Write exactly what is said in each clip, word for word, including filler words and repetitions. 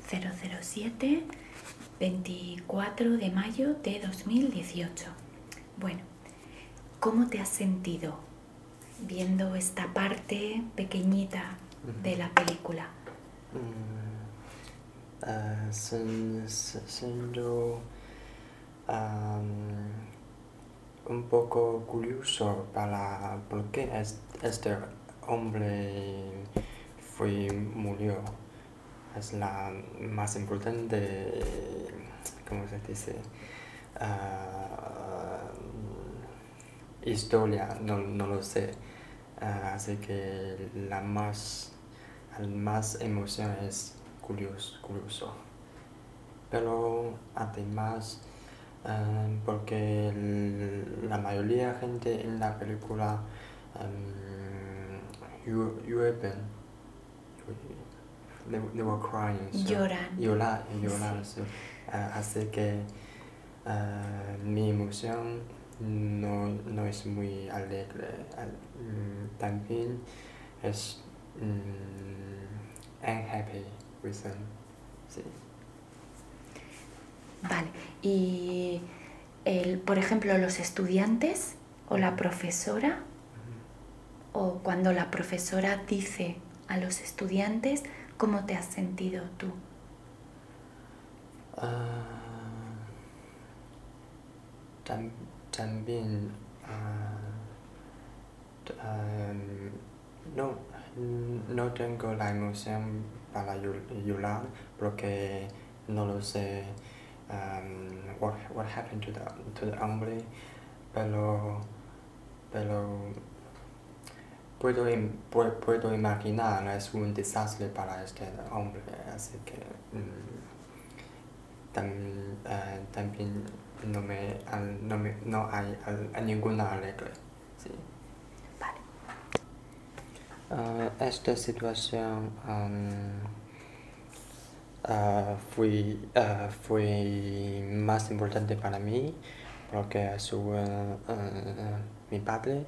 cero cero siete, veinticuatro de mayo de dos mil dieciocho. Bueno, ¿cómo te has sentido viendo esta parte pequeñita de la película? Mm, uh, sin- si- siendo um, un poco curioso para por qué es- este hombre fue murió. Es la más importante, ¿cómo se dice? Ah, historia, no, no lo sé. Ah, así que la más, el más emoción es curioso, curioso. Pero además, ah, porque el- la mayoría de gente en la película um, llu- llueven, they, they were crying, so, Lloran. llorar, llorar, Sí. so, ah, así que ah, mi emoción no, no es muy alegre. Al- mm, también es mm, unhappy reason. Sí. Vale. Y, el, por ejemplo, los estudiantes o la profesora, o cuando la profesora dice a los estudiantes, ¿cómo te has sentido tú? Ah, tam- también ah, t- ah, no, no tengo la emoción para llu- llorar porque no lo sé um, what, what happened to the, to the hombre, pero, pero puedo, im- pu- puedo imaginar es un desastre para este hombre, así que mm, tam- eh, también no, me, al- no, me- no hay al- ninguna alegre. Sí. Vale. Ah, esta situación um, ah, fue, ah, fue más importante para mí porque su, eh, eh, mi padre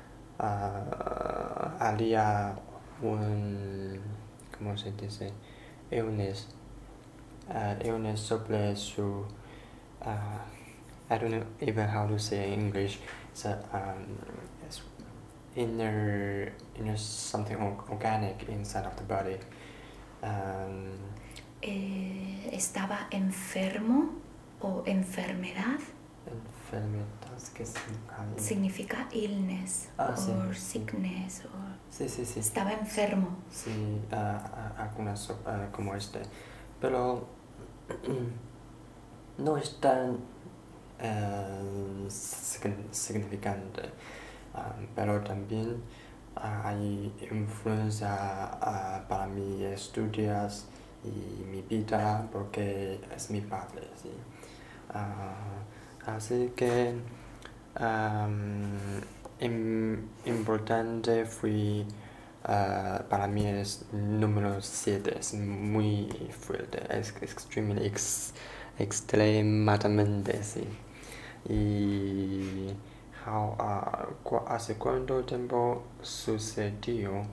ah, haría un, ¿cómo se dice? Illness, ah, illness sobre su, ah, I don't know even how to say in English. It's a, um, it's inner, inner something or- organic inside of the body. Um, Eh, ¿Estaba enfermo o enfermedad? enfermedad que significa. Significa illness Ah, sí, or sí. sickness. Or... Sí, sí, sí. Estaba enfermo. Sí, ah, ah, algunas ah, como este. Pero no es tan eh, sign- significante. Ah, pero también ah, hay influencia ah, para mis estudios y mi vida porque es mi padre, sí. Ah, así que am, im- importante fue ah, para mí es número siete, es muy fuerte, es extremely ex- extremadamente, sí. Y how, ah, cu- ¿hace cuánto tiempo sucedió?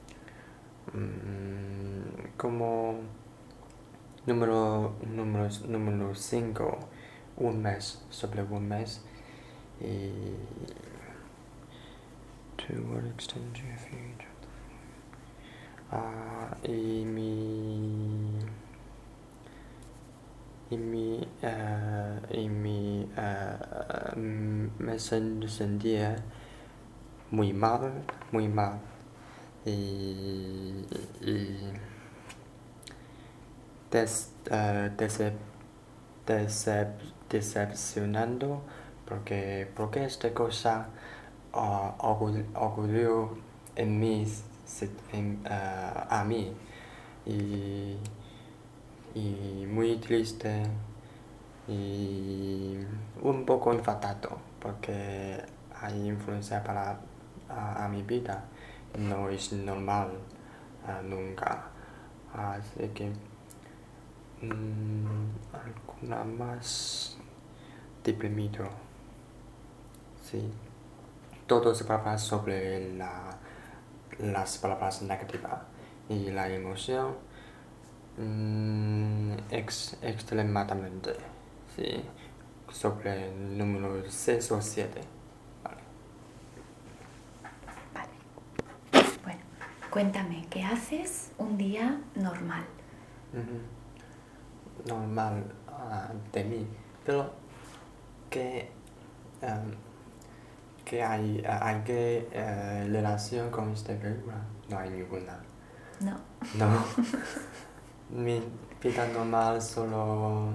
Mm, como número número número cinco, un mes, sobre un mes. Y to what extent do you feel? Ah, y mi y mi ah, y mi ah, mm, me sen- sentía muy mal, muy mal. Y, y des, ah, decep- decep- decepcionando porque porque esta cosa ah, ocurrió ocurrió en mí, se- en, ah, a mí y, y muy triste y un poco enfadado porque hay influencia para a, a mi vida, no es normal ah, nunca, así que mm, alguna más deprimido, sí, todo se trata sobre la, las palabras negativas y la emoción mm, ex, extremadamente, sí, sobre el número seis o siete. Vale. Vale. Bueno, cuéntame, ¿qué haces un día normal? Uh-huh. Normal uh, de mí, pero ¿qué, um, ¿qué hay, uh, hay qué uh, relación con esta película? No hay ninguna. No. No. Mi vida normal solo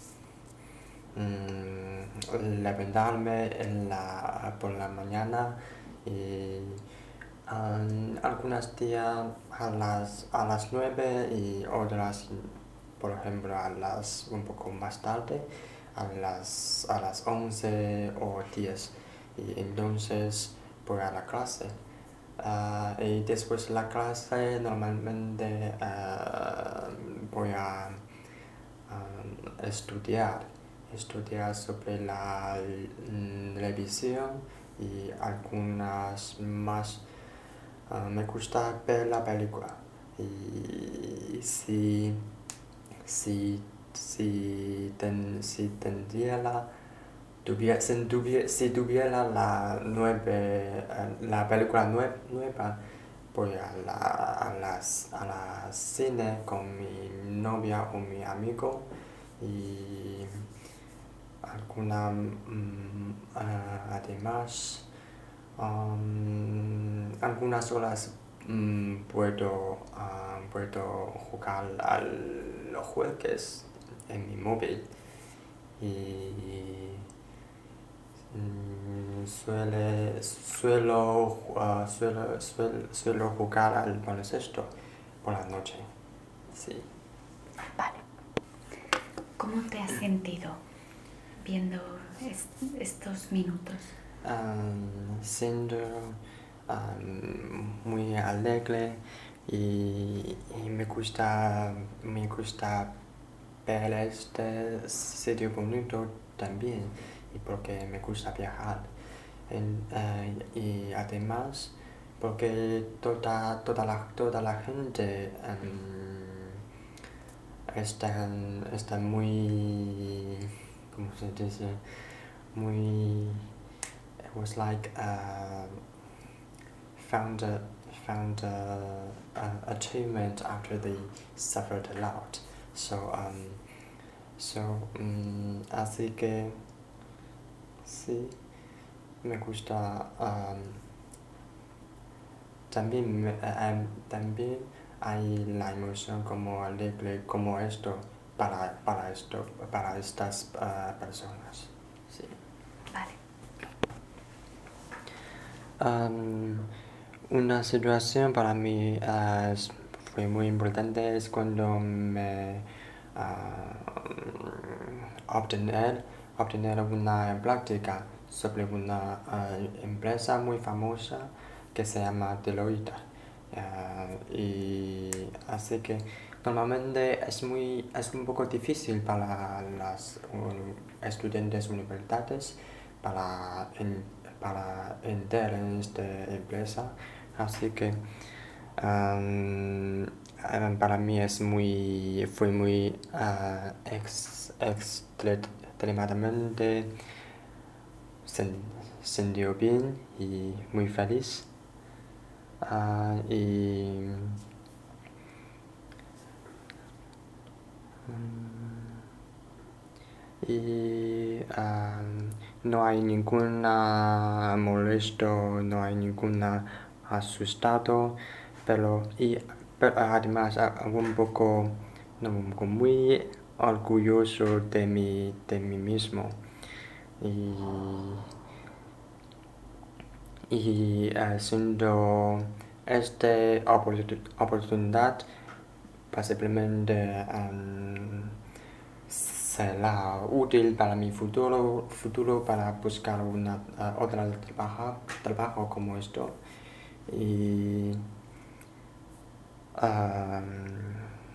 mm, levantarme en la, por la mañana y um, algunos días a las, a las nueve y otras, por ejemplo, a las un poco más tarde, a las, a las once o diez. Y entonces voy a la clase. Uh, y después de la clase normalmente uh, voy a um, estudiar, estudiar sobre la mm, revisión y algunas más. Uh, me gusta ver la película y si, si, si, ten, si tendría la Tuviera, si, tuviera, si tuviera la, nueve, la película nueve, nueva, voy a la, a, las, a la cine con mi novia o mi amigo y alguna um, uh, además um, algunas horas um, puedo, uh, puedo jugar a los juegos en mi móvil y Mm, suele, suelo, uh, suelo, suelo, suelo jugar al baloncesto por la noche. Sí. Vale. ¿Cómo te has sentido viendo est estos minutos? Um, siendo um, muy alegre y, y me gusta, me gusta ver este sitio bonito también y porque me gusta viajar. En, uh, y además porque toda, toda, la, toda la gente um, está, está muy, ¿cómo se dice? Muy, it was like uh, found a, found a, a achievement after they suffered a lot. So, um, so um, así que sí, me gusta. Um, también, me, um, también hay la emoción como alegre como esto para, para, esto, para estas uh, personas. Sí. Vale. Um, una situación para mí uh, fue muy importante es cuando me uh, obtener, obtener una práctica sobre una uh, empresa muy famosa que se llama Deloitte. Uh, y así que normalmente es, muy, es un poco difícil para los uh, estudiantes universitarios para, en, para entrar en esta empresa. Así que um, para mí es muy, fue muy uh, ex, extremadamente sen, sentido bien y muy feliz. Uh, y y um, no hay ninguna molesto, no hay ninguna asustado, pero, y, pero además un poco, no, un poco muy orgulloso de mí, de mí mismo. Y, y haciendo esta oportunidad posiblemente um, será útil para mi futuro, futuro para buscar una, uh, otra trabajo, trabajo como esto. Y um,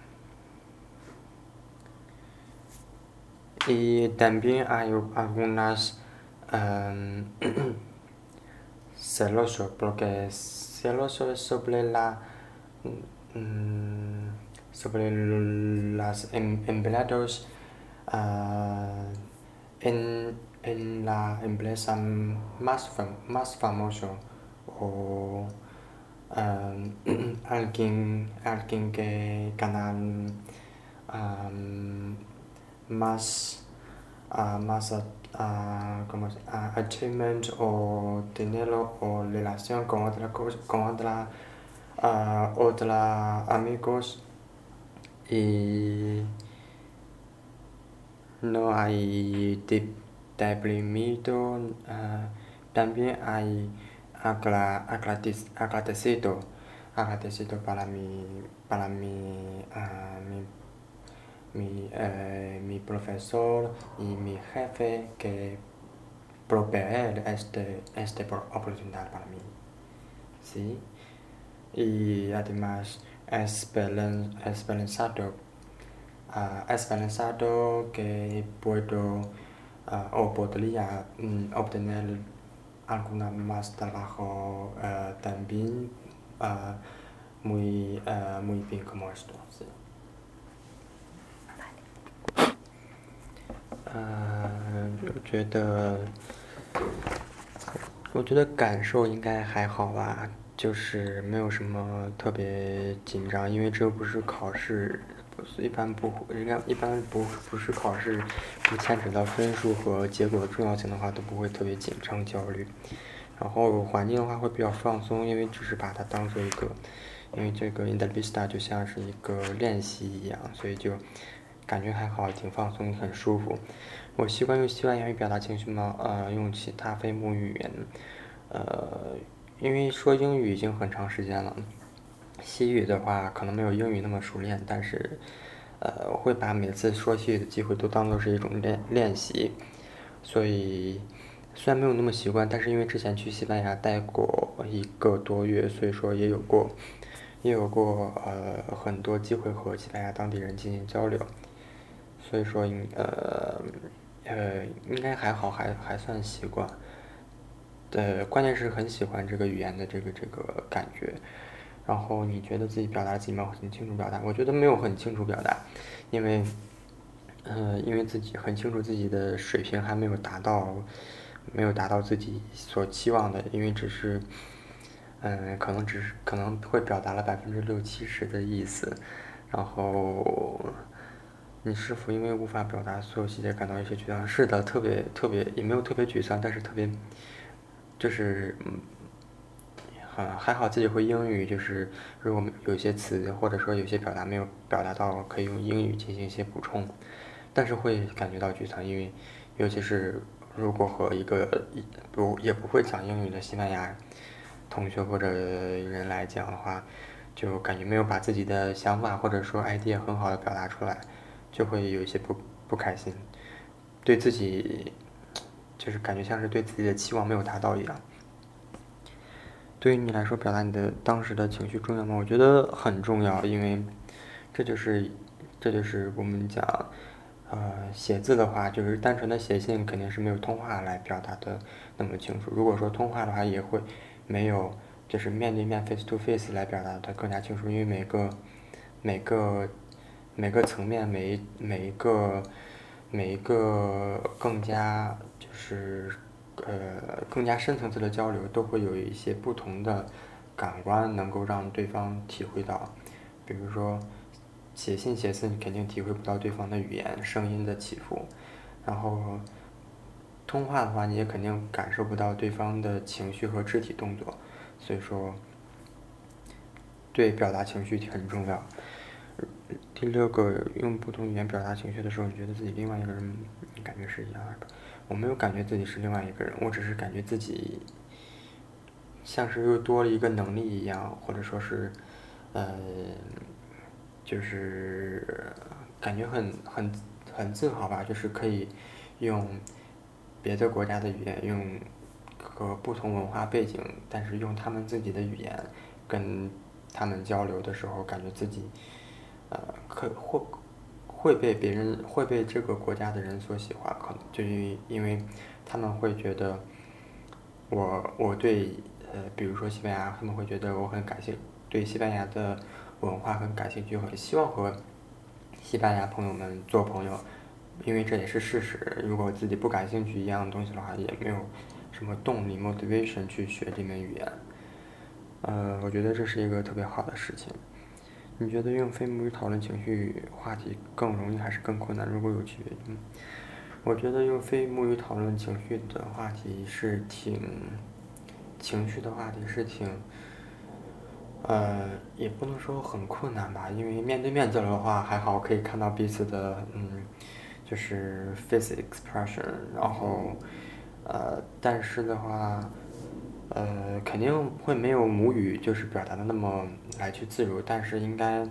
y también hay algunas um, celoso, porque celoso es sobre la um, sobre los empleados uh, en, en la empresa más, fam más famoso o um, alguien, alguien que gana um, más, uh, más uh, ¿cómo se, uh, achievement o dinero o relación con otra cosa, con otra, uh, otra amigos y no hay deprimido, uh, también hay agradecido, agradecido para mi, para mi, uh, mi, mi, uh, mi profesor y mi jefe que proveer este, este oportunidad para mí, ¿sí? Y además esperanzado, uh, esperanzado que puedo uh, o podría um, obtener alguna más trabajo uh, también uh, muy, uh, muy bien como esto, ¿sí?呃，我觉得，我觉得感受应该还好吧，就是没有什么特别紧张，因为这又不是考试，一般不，应该一般不不是考试，不牵扯到分数和结果的重要性的话，都不会特别紧张焦虑。然后环境的话会比较放松，因为只是把它当做一个，因为这个 entrevista 就像是一个练习一样，所以就感觉还好，挺放松，很舒服。我习惯用西班牙语表达情绪吗？呃，用其他非母语言，呃，因为说英语已经很长时间了，西语的话可能没有英语那么熟练，但是，呃，我会把每次说西语的机会都当做是一种练练习，所以虽然没有那么习惯，但是因为之前去西班牙待过一个多月，所以说也有过，也有过呃很多机会和西班牙当地人进行交流，所以说应呃。呃，应该还好，还还算习惯。呃，关键是很喜欢这个语言的这个这个感觉。然后你觉得自己表达自己没有很清楚表达？我觉得没有很清楚表达，因为，呃，因为自己很清楚自己的水平还没有达到，没有达到自己所期望的，因为只是，嗯，可能只是可能会表达了百分之六七十的意思，然后。你是否因为无法表达所有细节感到一些沮丧？是的，特别特别也没有特别沮丧，但是特别就是嗯，还还好自己会英语，就是如果有些词或者说有些表达没有表达到，可以用英语进行一些补充，但是会感觉到沮丧，因为尤其是如果和一个不也不会讲英语的西班牙同学或者人来讲的话，就感觉没有把自己的想法或者说 idea 很好的表达出来。就会有一些不不开心，对自己就是感觉像是对自己的期望没有达到一样。对于你来说，表达你的当时的情绪重要吗？我觉得很重要，因为这就是这就是我们讲，呃，写字的话，就是单纯的写信肯定是没有通话来表达的那么清楚。如果说通话的话，也会没有就是面对面 face to face 来表达的更加清楚，因为每个每个。每个层面，每每一个每一个更加就是呃更加深层次的交流，都会有一些不同的感官能够让对方体会到。比如说写信写字，你肯定体会不到对方的语言声音的起伏，然后通话的话，你也肯定感受不到对方的情绪和肢体动作，所以说对表达情绪很重要。第六个，用不同语言表达情绪的时候，你觉得自己另外一个人感觉是一样的？我没有感觉自己是另外一个人，我只是感觉自己像是又多了一个能力一样，或者说是，呃，就是感觉很很很自豪吧，就是可以用别的国家的语言，用和不同文化背景，但是用他们自己的语言跟他们交流的时候，感觉自己。呃，可会会被别人会被这个国家的人所喜欢，可能就因为他们会觉得我我对呃，比如说西班牙，他们会觉得我很感兴对西班牙的文化很感兴趣，很希望和西班牙朋友们做朋友，因为这也是事实。如果自己不感兴趣一样东西的话，也没有什么动力 motivation 去学这门语言。呃，我觉得这是一个特别好的事情。你觉得用非母语讨论情绪话题更容易还是更困难？如果有区别，嗯，我觉得用非母语讨论情绪的话题是挺，情绪的话题是挺，呃，也不能说很困难吧，因为面对面交流的话还好，可以看到彼此的，嗯，就是 face expression，然后，呃，但是的话。呃，肯定会没有母语就是表达的那么来去自如，但是应该，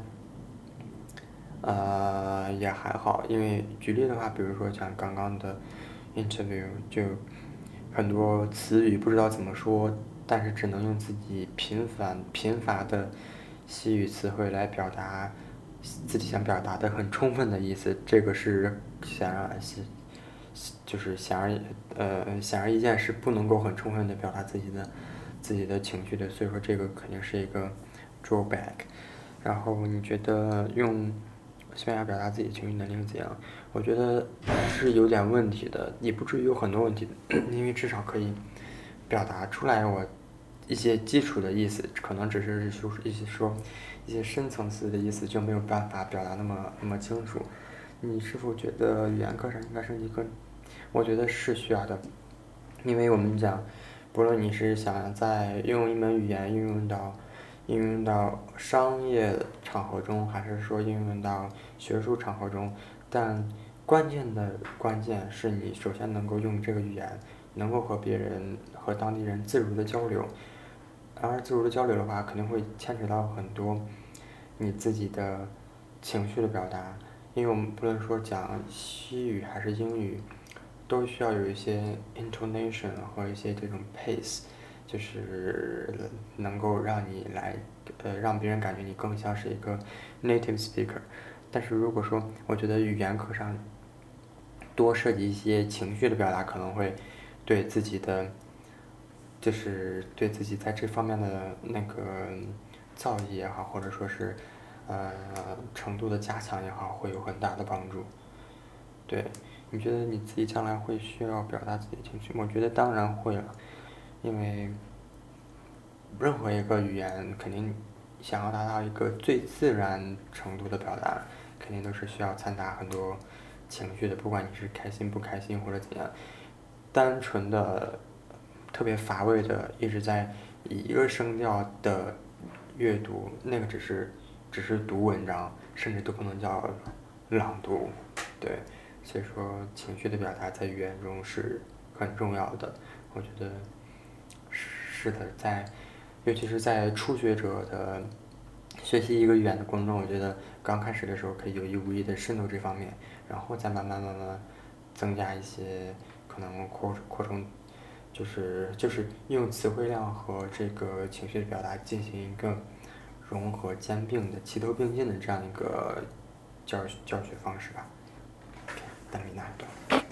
呃，也还好，因为举例的话，比如说像刚刚的 interview，就很多词语不知道怎么说，但是只能用自己频繁贫乏的西语词汇来表达自己想表达的很充分的意思，这个是显然是。就是显而呃显而易见是不能够很充分的表达自己的自己的情绪的，所以说这个肯定是一个 drawback。然后你觉得用西班牙表达自己情绪能力怎样？我觉得是有点问题的，也不至于有很多问题的，因为至少可以表达出来我一些基础的意思，可能只是说一些说一些深层次的意思就没有办法表达那么那么清楚。你是否觉得语言课上应该升级课？我觉得是需要的，因为我们讲，不论你是想在用一门语言应用到应用到商业场合中，还是说应用到学术场合中，但关键的关键是你首先能够用这个语言，能够和别人和当地人自如的交流，而自如的交流的话，肯定会牵扯到很多你自己的情绪的表达。因为我们不论说讲西语还是英语，都需要有一些 intonation 和一些这种 pace，就是能够让你来，呃，让别人感觉你更像是一个 native speaker。但是如果说，我觉得语言课上多涉及一些情绪的表达，可能会对自己的，就是对自己在这方面的那个造诣也好，或者说是。呃，程度的加强也好，会有很大的帮助。对，你觉得你自己将来会需要表达自己的情绪？我觉得当然会了，因为任何一个语言肯定想要达到一个最自然程度的表达，肯定都是需要掺杂很多情绪的，不管你是开心不开心或者怎样，单纯的、特别乏味的一直在以一个声调的阅读，那个只是。只是读文章，甚至都不能叫朗读，对，所以说情绪的表达在语言中是很重要的。我觉得是的，在尤其是在初学者的学习一个语言的过程中，我觉得刚开始的时候可以有意无意的渗透这方面，然后再慢慢慢慢增加一些可能扩扩充，就是就是用词汇量和这个情绪的表达进行一个。融合兼并的齐头并进的这样一个教教学方式吧。但没那么多。